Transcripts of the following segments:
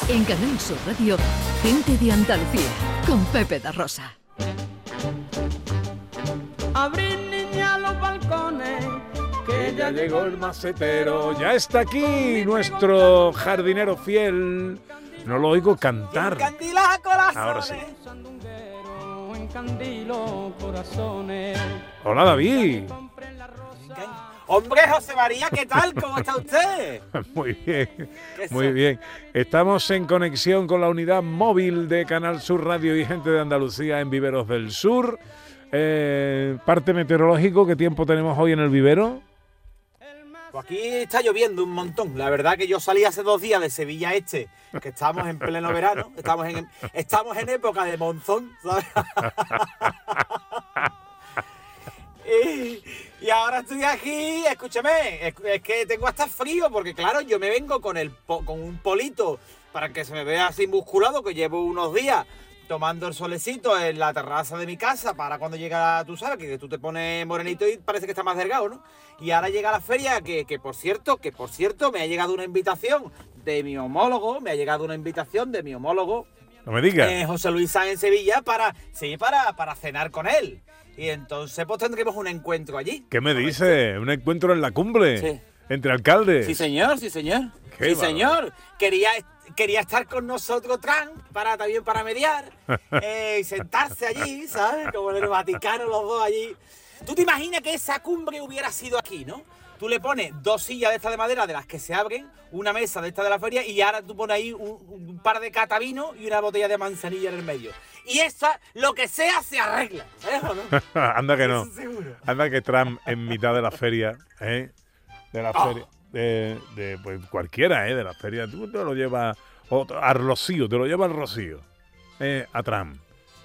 En Canal Sur Radio, Gente de Andalucía, con Pepe da Rosa. Abrir, niña, los balcones, que ya llegó el macetero. Ya está aquí nuestro jardinero fiel. No lo oigo cantar. Encandila corazones. Ahora sí. Encandilo corazones. Hola, David. Hombre, José María, ¿qué tal? ¿Cómo está usted? Muy bien, muy bien. Estamos en conexión con la unidad móvil de Canal Sur Radio y Gente de Andalucía en Viveros del Sur. Parte meteorológico, ¿qué tiempo tenemos hoy en el vivero? Pues aquí está lloviendo un montón. La verdad que yo salí hace 2 días de Sevilla Este, que estamos en pleno verano, estamos en época de monzón, ¿sabes? Y ahora estoy aquí, escúchame, es que tengo hasta frío, porque claro, yo me vengo con un polito para que se me vea así musculado, que llevo unos días tomando el solecito en la terraza de mi casa para cuando llega, tú sabes, que tú te pones morenito y parece que está más delgado, ¿no? Y ahora llega la feria, que por cierto, me ha llegado una invitación de mi homólogo, No me digas. José Luis Sanz en Sevilla, para cenar con él. Y entonces pues tendremos un encuentro allí. ¿Qué me dice? ¿Un encuentro en la cumbre? Sí. ¿Entre alcaldes? Sí, señor. Qué Sí, bárbaro. señor. Quería estar con nosotros Trump también para mediar y sentarse allí, ¿sabes? Como en el Vaticano los dos allí. ¿Tú te imaginas que esa cumbre hubiera sido aquí, no? Tú le pones 2 sillas de estas de madera de las que se abren, una mesa de esta de la feria y ahora tú pones ahí un par de catavino y una botella de manzanilla en el medio. Y esa, lo que sea, se arregla. ¿Eh o no? Anda que no. Eso seguro. Anda que Trump en mitad de la feria, de la feria, de pues cualquiera, de la feria, tú te lo llevas a Rocío, te lo llevas al Rocío, a Trump,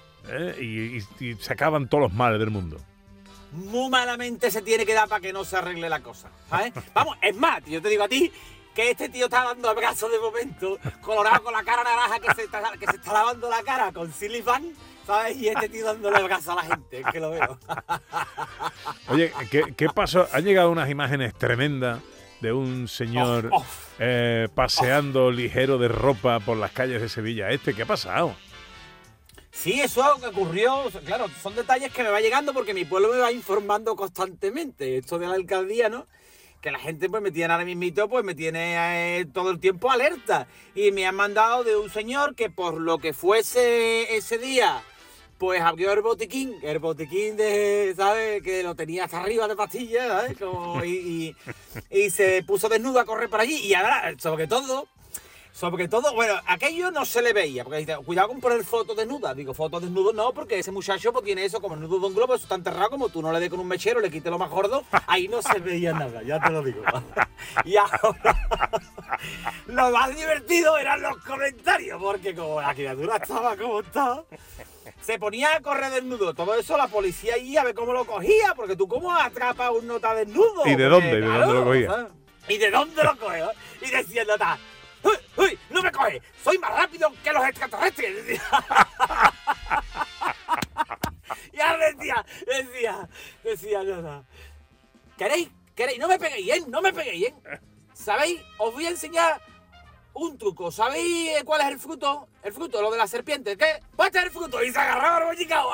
y se acaban todos los males del mundo. Muy malamente se tiene que dar para que no se arregle la cosa, ¿sabes? Vamos, es más, yo te digo a ti que este tío está dando abrazos de momento, colorado con la cara naranja, que se está lavando la cara con Silifan, ¿sabes? Y este tío dándole abrazos a la gente, es que lo veo. Oye, ¿qué pasó? Han llegado unas imágenes tremendas de un señor paseando ligero de ropa por las calles de Sevilla Este. ¿Qué ha pasado? Sí, eso es algo que ocurrió, claro, son detalles que me va llegando porque mi pueblo me va informando constantemente. Esto de la alcaldía, ¿no? Que la gente pues me tiene ahora mismito, pues me tiene todo el tiempo alerta. Y me han mandado de un señor que por lo que fuese ese día, pues abrió el botiquín de, ¿sabes? Que lo tenía hasta arriba de pastillas, ¿sabes? Como, y se puso desnudo a correr por allí. Y ahora, sobre todo, bueno, aquello no se le veía, porque dice, cuidado con poner fotos desnudas. Digo, fotos desnudas no, porque ese muchacho pues tiene eso como el nudo de un globo, eso está enterrado, como tú no le des con un mechero, le quites lo más gordo, ahí no se veía nada, ya te lo digo. Y ahora, lo más divertido eran los comentarios, porque como la criatura estaba como estaba, se ponía a correr desnudo. Todo eso la policía ahí a ver cómo lo cogía, porque tú cómo atrapas a un nota desnudo. ¿Y de dónde? ¿De dónde lo cogía? ¿Sabes? ¿Y de dónde lo coge? Y decía el nota, ¡uy! ¡No me coge! ¡Soy más rápido que los extraterrestres! Y ahora decía nada. ¿Queréis? No me peguéis, no me peguéis, ¿Sabéis? Os voy a enseñar un truco. ¿Sabéis cuál es el fruto? El fruto, lo de la serpiente. ¿Qué? Pues este es el fruto. Y se agarraba al bollicao.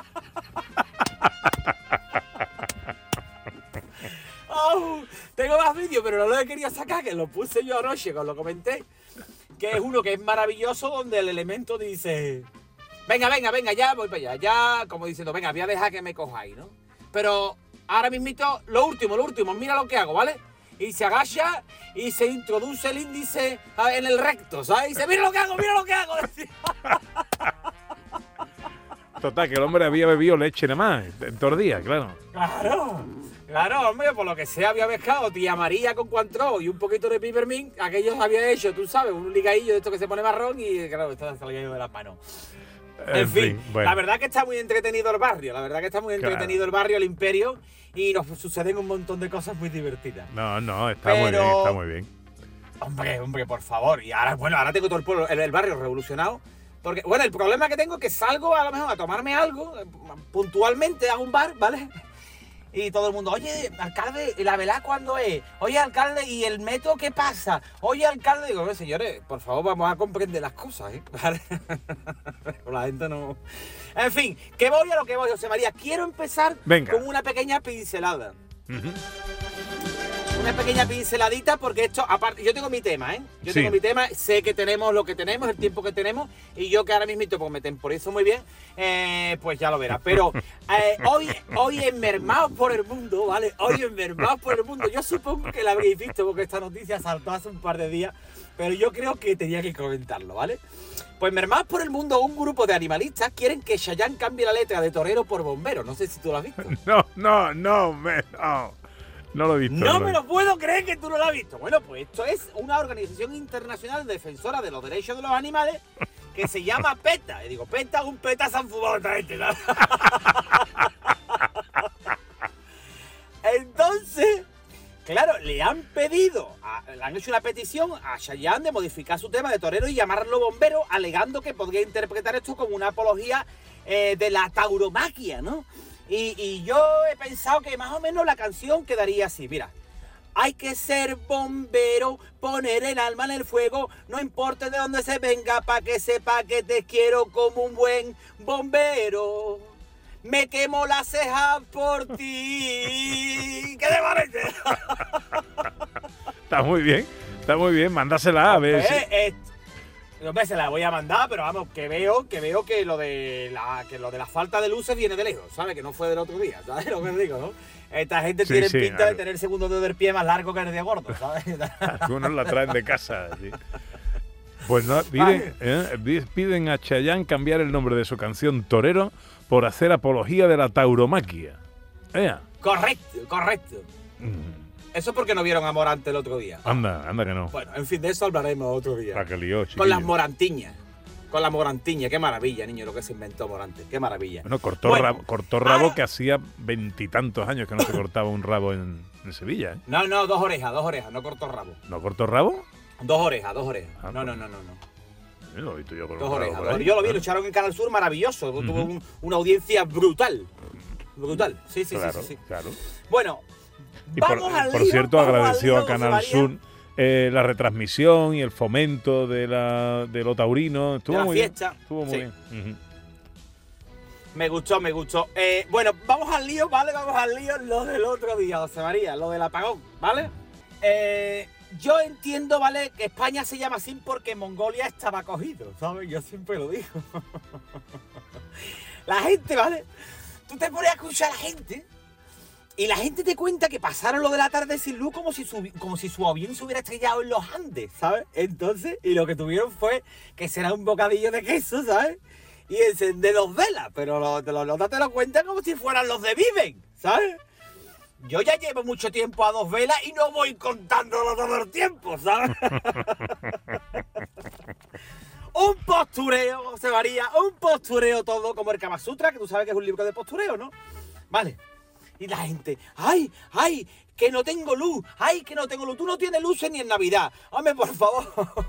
Tengo más vídeos, pero no lo he querido sacar, que lo puse yo anoche, que os lo comenté. Que es uno que es maravilloso, donde el elemento dice: venga, ya voy para allá. Ya, como diciendo, venga, voy a dejar que me cojáis, ¿no? Pero ahora mismito, lo último, mira lo que hago, ¿vale? Y se agacha y se introduce el índice en el recto, ¿sabes? Y dice, mira lo que hago. Total, que el hombre había bebido leche nada más, en todo el día, claro. Claro, hombre, por lo que sea había pescado tía María con Cointreau y un poquito de peppermint. Aquellos había hecho, tú sabes, un ligadillo de esto que se pone marrón y claro, esto se salió de las manos. En fin, bueno. La verdad que está muy entretenido el barrio, el barrio, el Imperio, y nos suceden un montón de cosas muy divertidas. No, está muy bien. Hombre, por favor. Y ahora tengo todo el pueblo, el barrio revolucionado. Porque, bueno, el problema que tengo es que salgo a lo mejor a tomarme algo, puntualmente a un bar, ¿vale? Y todo el mundo, oye, alcalde, ¿y la velada cuándo es? Oye, alcalde, ¿y el metro qué pasa? Oye, alcalde, digo, señores, por favor, vamos a comprender las cosas, ¿eh? ¿Vale? La gente no... En fin, que voy a lo que voy, José María. Quiero empezar con una pequeña pincelada. Una pequeña pinceladita, porque esto, aparte, yo tengo mi tema, ¿eh? Yo tengo mi tema, sé que tenemos lo que tenemos, el tiempo que tenemos, y yo que ahora mismo pues me temporizo muy bien, pues ya lo verás. Pero hoy en Mermados por el Mundo, ¿vale? Hoy en Mermados por el Mundo, yo supongo que la habréis visto porque esta noticia saltó hace un par de días, pero yo creo que tenía que comentarlo, ¿vale? Pues Mermados por el Mundo, un grupo de animalistas quieren que Chayanne cambie la letra de torero por bombero. No sé si tú lo has visto. No lo he visto. No me lo puedo creer que tú no lo has visto. Bueno, pues esto es una organización internacional defensora de los derechos de los animales que se llama PETA. Y digo, PETA, un PETA se han fumado esta gente, ¿no? Entonces, claro, le han hecho una petición a Chayanne de modificar su tema de torero y llamarlo bombero, alegando que podría interpretar esto como una apología de la tauromaquia, ¿no? Y yo he pensado que más o menos la canción quedaría así, mira. Hay que ser bombero, poner el alma en el fuego, no importa de dónde se venga, pa' que sepa que te quiero como un buen bombero. Me quemo las cejas por ti. ¿Qué te parece? Está muy bien, mándasela a ver. Hombre, se la voy a mandar, pero vamos, que veo que lo de la falta de luces viene de lejos, ¿sabes? Que no fue del otro día, ¿sabes lo que digo, no? Esta gente tiene pinta de tener el segundo dedo del pie más largo que el de gordo, ¿sabes? Algunos la traen de casa, sí. Pues no, piden a Chayanne cambiar el nombre de su canción Torero por hacer apología de la tauromaquia. Correcto. Eso porque no vieron a Morante el otro día. Anda que no. Bueno, en fin, de eso hablaremos otro día. La que lió, chiquillo. Con las morantiñas. Qué maravilla, niño, lo que se inventó Morante. Qué maravilla. Bueno, cortó rabo que hacía 20 años que no se cortaba un rabo en Sevilla, ¿eh? No, dos orejas, no cortó rabo. ¿No cortó rabo? Dos orejas. No. Lo he visto yo con dos orejas. Yo lo vi, lo echaron en Canal Sur, maravilloso. Tuvo una audiencia brutal. Sí. Claro. Bueno, por cierto, agradeció a Canal Sur la retransmisión y el fomento de lo taurino. Estuvo muy bien. Estuvo muy bien. Me gustó. Bueno, vamos al lío, ¿vale? Lo del otro día, José María, lo del apagón, ¿vale? Yo entiendo, ¿vale? Que España se llama así porque Mongolia estaba cogido, ¿sabes? Yo siempre lo digo. La gente, ¿vale? Tú te pones a escuchar a la gente y la gente te cuenta que pasaron lo de la tarde sin luz como si su avión se hubiera estrellado en los Andes, ¿sabes? Entonces, y lo que tuvieron fue que será un bocadillo de queso, ¿sabes? Y encender 2 velas, pero los te lo cuentan como si fueran los de Viven, ¿sabes? Yo ya llevo mucho tiempo a 2 velas y no voy contándolo todo el tiempo, ¿sabes? Un postureo, José María, un postureo todo, como el Kama Sutra, que tú sabes que es un libro de postureo, ¿no? Vale. Y la gente, ¡ay, que no tengo luz! Tú no tienes luces ni en Navidad. Hombre, por favor.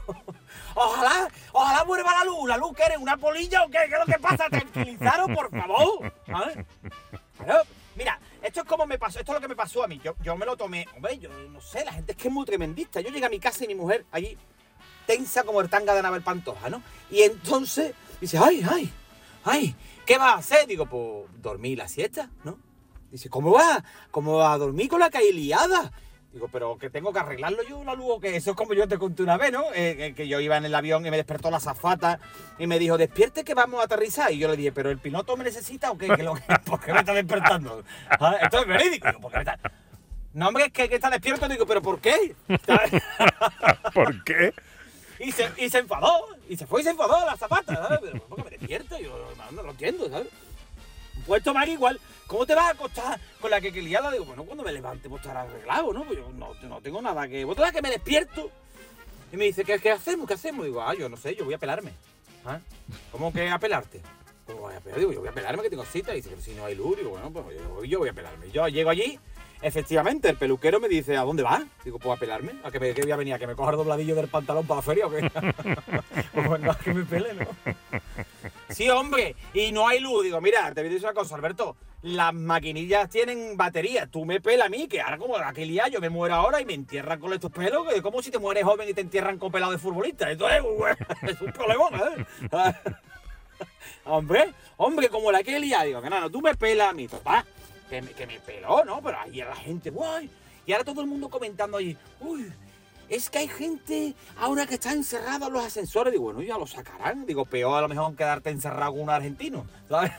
Ojalá vuelva la luz. ¿La luz que eres? ¿Una polilla o qué? ¿Qué es lo que pasa? Tranquilizaros, por favor. ¿Vale? Pero, mira, esto es lo que me pasó a mí. Yo me lo tomé. Hombre, yo no sé, la gente es que es muy tremendista. Yo llegué a mi casa y mi mujer allí, tensa como el tanga de Anabel Pantoja, ¿no? Y entonces dice, ¡ay! ¿Qué vas a hacer? Digo, pues dormir la siesta, ¿no? Dice, ¿cómo va a dormir con la calle liada? Digo, pero que tengo que arreglarlo yo la luz o qué. Eso es como yo te conté una vez, ¿no? Que yo iba en el avión y me despertó la azafata y me dijo, despierte que vamos a aterrizar. Y yo le dije, ¿pero el piloto me necesita o qué? ¿Por qué me está despertando? Esto es verídico. Digo, ¿por qué me está? No, hombre, es que está despierto. Digo, ¿pero por qué? ¿Por qué? Y se enfadó. Y se fue y se enfadó la azafata, ¿sabes? ¿Por qué me despierto? Yo no lo entiendo, ¿sabes? Pues tomar igual. ¿Cómo te vas a acostar con la que liada? Digo, bueno, cuando me levante pues estará arreglado, ¿no? Pues yo no tengo nada que... Vos te das que me despierto. Y me dice, ¿qué hacemos? Digo, yo no sé, yo voy a pelarme. ¿Ah? ¿Cómo que a pelarte? ¿Cómo voy a pelar? Digo, yo voy a pelarme que tengo cita. Y dice, pero si no hay luz. Digo, bueno, pues yo voy a pelarme. Yo llego allí efectivamente, el peluquero me dice, ¿a dónde vas? Digo, pues a pelarme. ¿A que voy a venir? ¿A que me coja el dobladillo del pantalón para la feria o qué? Pues venga, que me pele, ¿no? Sí, hombre, y no hay luz. Digo, mira, te voy a decir una cosa, Alberto. Las maquinillas tienen batería. Tú me pelas a mí, que ahora como aquel día yo me muero ahora y me entierran con estos pelos, que es como si te mueres joven y te entierran con pelado de futbolista. Esto es un problemón, ¿eh? Hombre, como la que día, digo, que no, tú me pelas a mí, papá. Que me peló, ¿no? Pero ahí la gente, ¡guay! Y ahora todo el mundo comentando allí, ¡uy! Es que hay gente ahora que está encerrada en los ascensores. Digo, bueno, ya lo sacarán. Digo, peor a lo mejor quedarte encerrado con un argentino, ¿sabes?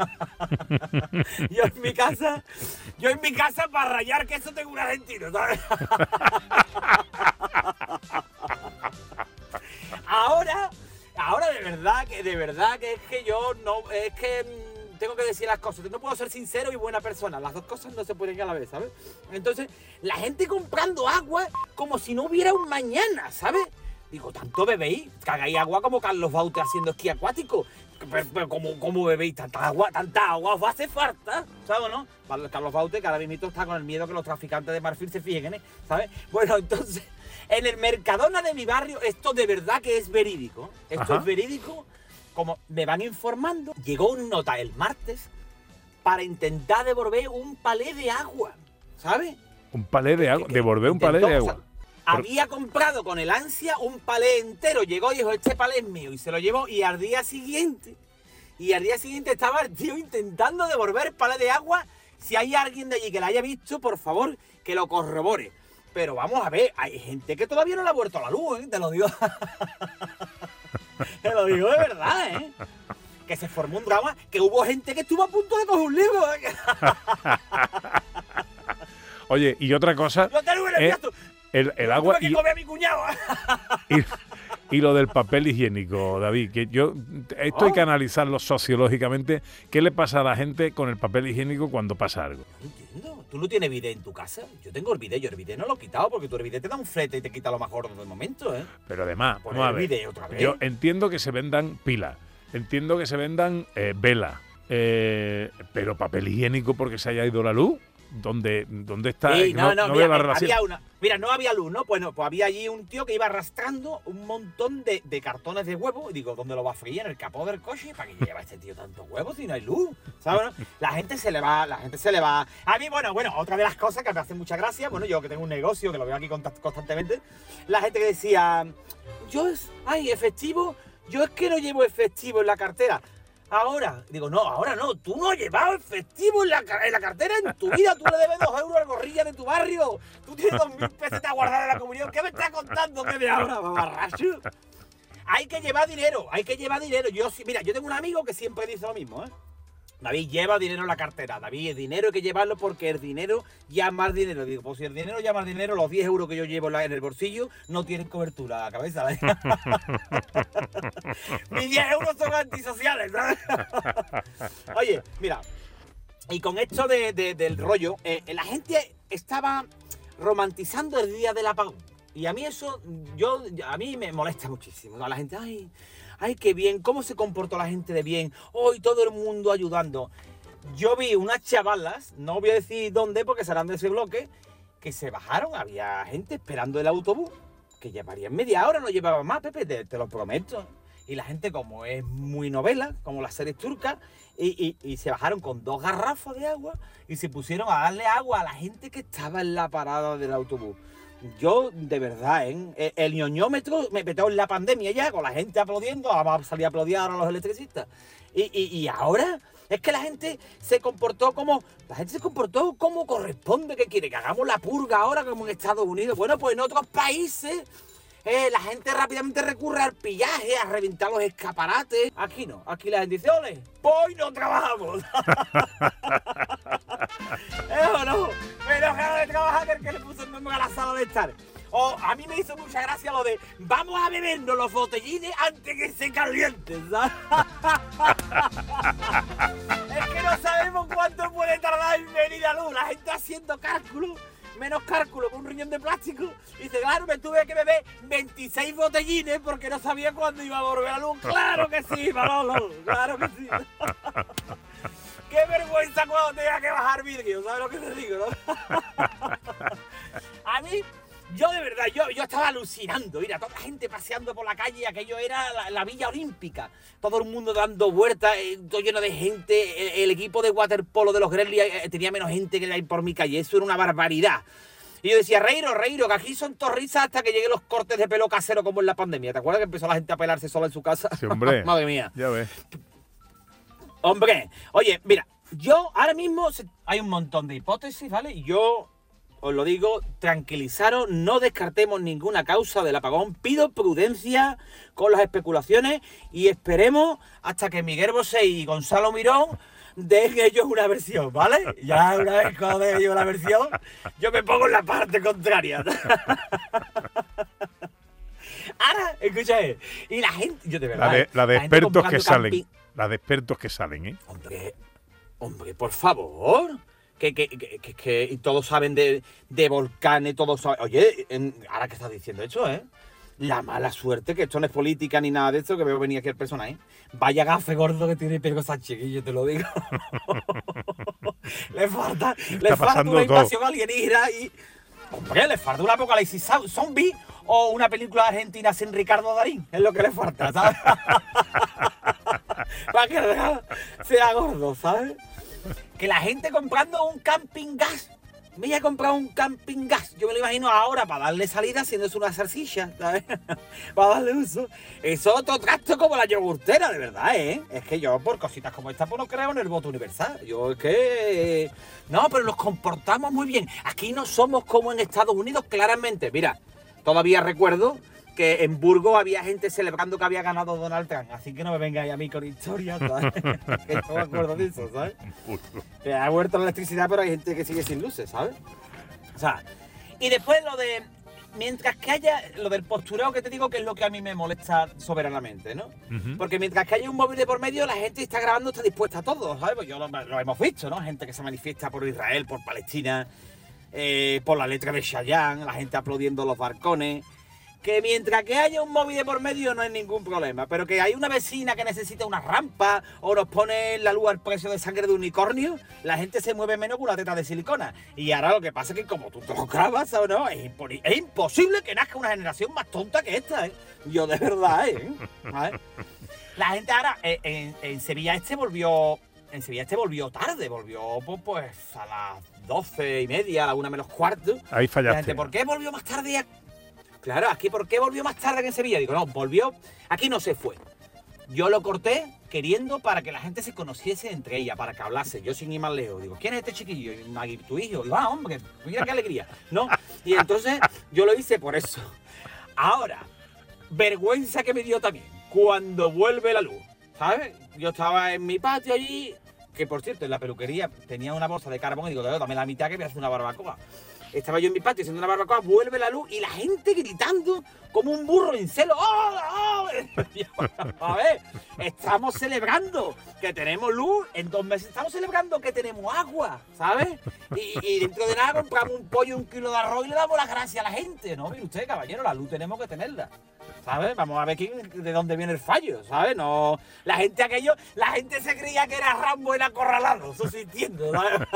Yo en mi casa para rayar que eso tengo un argentino, ¿sabes? Ahora de verdad que es que yo no, es que tengo que decir las cosas. No puedo ser sincero y buena persona. Las dos cosas no se pueden a la vez, ¿sabes? Entonces, la gente comprando agua como si no hubiera un mañana, ¿sabes? Digo, tanto bebéis, cagáis agua como Carlos Baute haciendo esquí acuático. Pero ¿cómo bebéis tanta agua os hace falta? ¿Sabes, no? Carlos Baute, que ahora mismo está con el miedo que los traficantes de marfil se fijen en él, ¿sabes? Bueno, entonces, en el Mercadona de mi barrio, esto de verdad que es verídico. Esto es verídico. Como me van informando, llegó un nota el martes para intentar devolver un palé de agua, ¿sabes? Un palé de agua, devolver un palé de agua. O sea, había comprado con el ansia un palé entero, llegó y dijo, este palé es mío, y se lo llevó, y al día siguiente estaba el tío intentando devolver palé de agua. Si hay alguien de allí que la haya visto, por favor, que lo corrobore. Pero vamos a ver, hay gente que todavía no le ha vuelto la luz, ¿eh? Te lo digo. Te lo digo de verdad, ¿eh? Que se formó un drama, que hubo gente que estuvo a punto de coger un libro, ¿eh? Oye, y otra cosa, el agua que come a mi cuñado. y lo del papel higiénico, David, que yo esto hay que analizarlo sociológicamente. ¿Qué le pasa a la gente con el papel higiénico cuando pasa algo? No entiendo. ¿Tú no tienes bidet en tu casa? Yo tengo el bidet. Yo el bidet no lo he quitado porque tu bidet te da un flete y te quita lo mejor del momento, ¿eh? Pero además, vamos a ver, bidet otra vez. Yo entiendo que se vendan pilas, entiendo que se vendan velas, pero papel higiénico porque se haya ido la luz. ¿Dónde está? Sí, no, veo la relación. Mira, no había luz, ¿no? Bueno, pues había allí un tío que iba arrastrando un montón de cartones de huevos. Y digo, ¿dónde lo va a freír? ¿En el capó del coche? ¿Para qué lleva este tío tantos huevos si no hay luz? ¿Sabes? ¿No? La gente se le va. A mí, bueno, otra de las cosas que me hace mucha gracia, bueno, yo que tengo un negocio, que lo veo aquí constantemente, la gente que decía, efectivo, yo es que no llevo efectivo en la cartera. Ahora no, tú no has llevado efectivo en la cartera en tu vida, tú le debes 2 euros al gorrilla de tu barrio, tú tienes 2.000 pesetas guardadas en la comunión, ¿qué me estás contando que de ahora, mamarracho? Hay que llevar dinero, yo tengo un amigo que siempre dice lo mismo, ¿eh? David, lleva dinero en la cartera. David, el dinero hay que llevarlo porque el dinero llama al dinero. Digo, pues si el dinero llama al dinero, los 10 euros que yo llevo en el bolsillo no tienen cobertura a la cabeza. ¿Eh? Mis 10 euros son antisociales, ¿sabes? Oye, mira, y con esto del rollo, la gente estaba romantizando el día del apagón. Y a mí eso, a mí me molesta muchísimo. La gente, ay, qué bien, cómo se comportó la gente de bien, hoy todo el mundo ayudando. Yo vi unas chavalas, no voy a decir dónde porque serán de ese bloque, que se bajaron, había gente esperando el autobús, que llevarían media hora, no llevaban más, Pepe, te lo prometo. Y la gente, como es muy novela, como las series turcas, y se bajaron con 2 garrafas de agua y se pusieron a darle agua a la gente que estaba en la parada del autobús. Yo, de verdad, el ñoñómetro me petó en la pandemia ya, con la gente aplaudiendo, ahora va a salir a aplaudir ahora a los electricistas. Y ahora es que la gente se comportó como corresponde. ¿Qué quiere? ¿Que hagamos la purga ahora como en Estados Unidos? Bueno, pues en otros países la gente rápidamente recurre al pillaje, a reventar los escaparates. Aquí no, aquí la gente dice, ole, hoy no trabajamos. ¿O no? Menos ganas de trabajar que el que le puso el nombre a la sala de estar. O a mí me hizo mucha gracia lo de vamos a bebernos los botellines antes que se calienten, ¿sabes? Es que no sabemos cuánto puede tardar en venir la luz. La gente haciendo cálculos, menos cálculo con un riñón de plástico. Y dice, claro, me tuve que beber 26 botellines porque no sabía cuándo iba a volver la luz. ¡Claro que sí, Manolo! ¡Claro que sí! ¡Qué vergüenza cuando tenga que bajar vídeo! ¿Sabes lo que te digo, no? A mí, yo de verdad, yo estaba alucinando. Mira, toda la gente paseando por la calle, aquello era la Villa Olímpica. Todo el mundo dando vueltas, todo lleno de gente. El equipo de waterpolo de los Gremlins tenía menos gente que hay por mi calle. Eso era una barbaridad. Y yo decía, Reiro, que aquí son torrizas hasta que lleguen los cortes de pelo casero como en la pandemia. ¿Te acuerdas que empezó la gente a pelarse sola en su casa? Sí, hombre. Madre mía. Ya ves. Hombre, oye, mira, yo ahora mismo hay un montón de hipótesis, ¿vale? Yo os lo digo, tranquilizaros, no descartemos ninguna causa del apagón. Pido prudencia con las especulaciones y esperemos hasta que Miguel Bosé y Gonzalo Mirón den ellos una versión, ¿vale? Ya una vez cuando den ellos la versión, yo me pongo en la parte contraria. Ahora, escucha, y la gente, yo de verdad... La de la gente expertos que comprando salen. camping. La de expertos que salen, ¿eh? Hombre, por favor. Que y todos saben de volcanes, todos saben... Oye, ahora que estás diciendo eso, la mala suerte, que esto no es política ni nada de esto, que veo venir aquí el personaje. Vaya gafe gordo que tiene Pedro Sánchez, que yo te lo digo. le falta una invasión alienígena y... Hombre, le falta un apocalipsis zombie o una película argentina sin Ricardo Darín. Es lo que le falta, ¿sabes? Para que sea gordo, ¿sabes? Que la gente comprando un camping gas. Me voy a comprar un camping gas. Yo me lo imagino ahora para darle salida haciéndose una salsicha, ¿sabes? Para darle uso. Eso es otro trasto como la yogurtera, de verdad, ¿eh? Es que yo por cositas como esta pues no creo en el voto universal. Yo es que... No, pero nos comportamos muy bien. Aquí no somos como en Estados Unidos, claramente. Mira, todavía recuerdo que en Burgos había gente celebrando que había ganado Donald Trump. Así que no me vengáis a mí con historias, ¿sabes? Que yo me acuerdo de eso, ¿sabes? Que ha vuelto la electricidad, pero hay gente que sigue sin luces, ¿sabes? O sea, y después lo de... Mientras que haya lo del postureo, que te digo que es lo que a mí me molesta soberanamente, ¿no? Porque mientras que haya un móvil de por medio, la gente está grabando, está dispuesta a todo, ¿sabes? Pues yo lo hemos visto, ¿no? Gente que se manifiesta por Israel, por Palestina, por la letra de Chayanne, la gente aplaudiendo los balcones. Que mientras que haya un móvil de por medio no hay ningún problema, pero que hay una vecina que necesita una rampa o nos pone la luz al precio de sangre de unicornio, la gente se mueve menos con una teta de silicona. Y ahora lo que pasa es que como tú te lo grabas, ¿sabes? No, es imposible que nazca una generación más tonta que esta, ¿eh? Yo de verdad, ¿eh? ¿Vale? La gente ahora en Sevilla volvió tarde, volvió pues a las 12:30, a la 1:45. Ahí fallaste. La gente, ¿por qué volvió más tarde? Claro, aquí, ¿por qué volvió más tarde que en Sevilla? Digo, no, volvió, aquí no se fue. Yo lo corté queriendo para que la gente se conociese entre ella, para que hablase. Yo sin ir más lejos. Digo, ¿quién es este chiquillo? Y tu hijo. Digo, hombre, mira qué alegría. ¿No? Y entonces yo lo hice por eso. Ahora, vergüenza que me dio también cuando vuelve la luz, ¿sabes? Yo estaba en mi patio allí, que por cierto, en la peluquería tenía una bolsa de carbón y digo, dame la mitad que voy a hacer una barbacoa. Estaba yo en mi patio haciendo una barbacoa, vuelve la luz y la gente gritando como un burro en celo. ¡Oh, oh! A ver, estamos celebrando que tenemos luz, en 2 meses estamos celebrando que tenemos agua, ¿sabes? Y dentro de nada compramos un pollo, 1 kilo de arroz y le damos las gracias a la gente. No, mire usted, caballero, la luz tenemos que tenerla, ¿sabes? Vamos a ver de dónde viene el fallo, ¿sabes? No, la gente se creía que era Rambo el acorralado, subsistiendo, ¿sabes?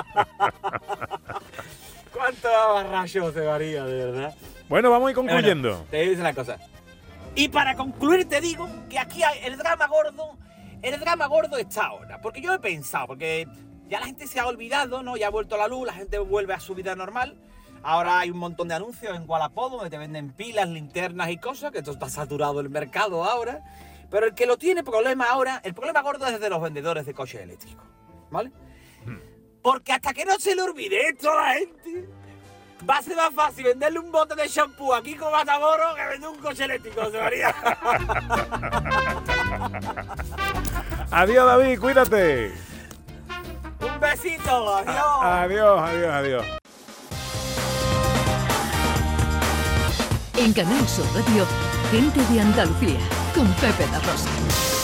¿Cuánto barracho se varía, de verdad? Bueno, vamos a ir concluyendo. Bueno, te dice una cosa. Y para concluir te digo que aquí hay el drama gordo está ahora. Porque yo he pensado, porque ya la gente se ha olvidado, ¿no? Ya ha vuelto la luz, la gente vuelve a su vida normal. Ahora hay un montón de anuncios en Wallapop donde te venden pilas, linternas y cosas, que esto está saturado el mercado ahora. Pero el que lo tiene problema ahora, el problema gordo es de los vendedores de coches eléctricos, ¿vale? Porque hasta que no se le olvide esto a la gente, va a ser más fácil venderle un bote de shampoo aquí con Matamoros que vender un coche eléctrico, se varía. Adiós, David, cuídate. Un besito, adiós. Adiós. En Canal Sur Radio, Gente de Andalucía, con Pepe da Rosa.